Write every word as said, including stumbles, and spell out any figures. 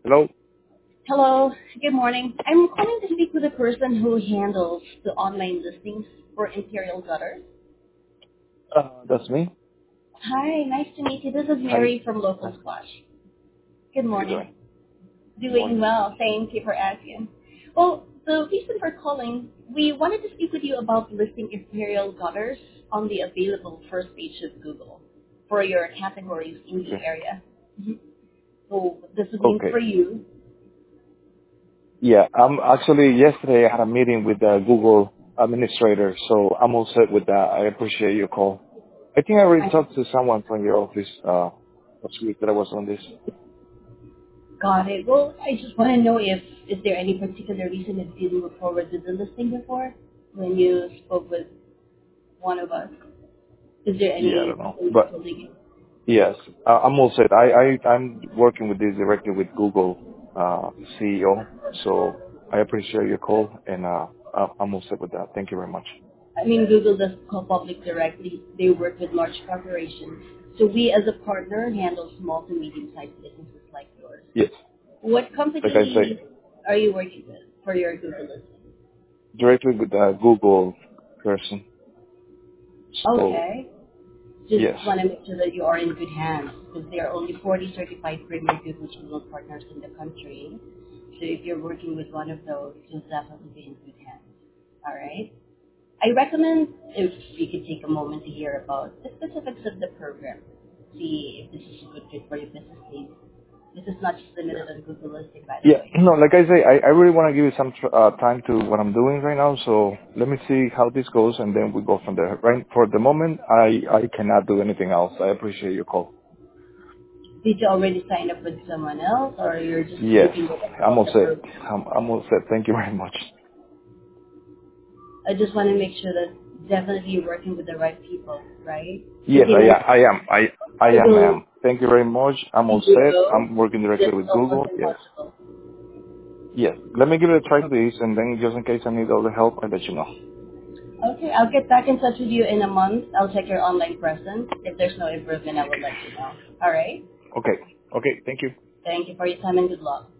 Hello? Hello, good morning. I'm calling to speak with the person who handles the online listings for Imperial Gutters. Uh, that's me. Hi, nice to meet you. This is Hi. Mary from Local How Squash. Good you doing? morning. Good Doing morning. well. Thank you for asking. Well, the reason for calling, we wanted to speak with you about listing Imperial Gutters on the available first page of Google for your categories in the Okay. area. Mhm. So this would mean Okay. for you. Yeah, um, actually, yesterday I had a meeting with the Google administrator, so I'm all set with that. I appreciate your call. I think I already talked to someone from your office uh, last week that I was on this. Got it. Well, I just want to know if is there any particular reason if you didn't move forward with the listing before when you spoke with one of us? Is there Yeah, I any don't know. reason But holding you? yes, uh, I'm all set. I, I, I'm working with this directly with Google uh, C E O, so I appreciate your call, and uh, I- I'm all set with that. Thank you very much. I mean, Google does call public directly. They work with large corporations. So we as a partner handle small to medium-sized businesses like yours. Yes. What Like I say, company are you working with for your Google listing? directly with the Google person. So Okay. Just yes, want to make sure that you are in good hands because there are only forty certified premier Google Google partners in the country. So if you're working with one of those, you'll definitely be in good hands. All right. I recommend if you could take a moment to hear about the specifics of the program. See if this is a good fit for your business needs. This is not just yeah, limited on Google listing, by the yeah. way. No, like I say, I, I really want to give you some tr- uh, time to what I'm doing right now. So let me see how this goes, and then we go from there. Right for the moment, I I cannot do anything else. I appreciate your call. Did you already sign up with someone else, or you're just Yes, looking at I'm about all the set. program? I'm, I'm all set. Thank you very much. I just want to make sure that definitely you're working with the right people, right? Yes, Because you I know, I am. I I am, Google ma'am. Thank you very much. I'm all set. C E O, I'm working directly that's with almost Google. Yes. impossible. Yes. Let me give it a try to this, and then just in case I need all the help, I'll let you know. Okay, I'll get back in touch with you in a month. I'll check your online presence. If there's no improvement, I will let you know. All right? Okay. Okay. Thank you. Thank you for your time and good luck.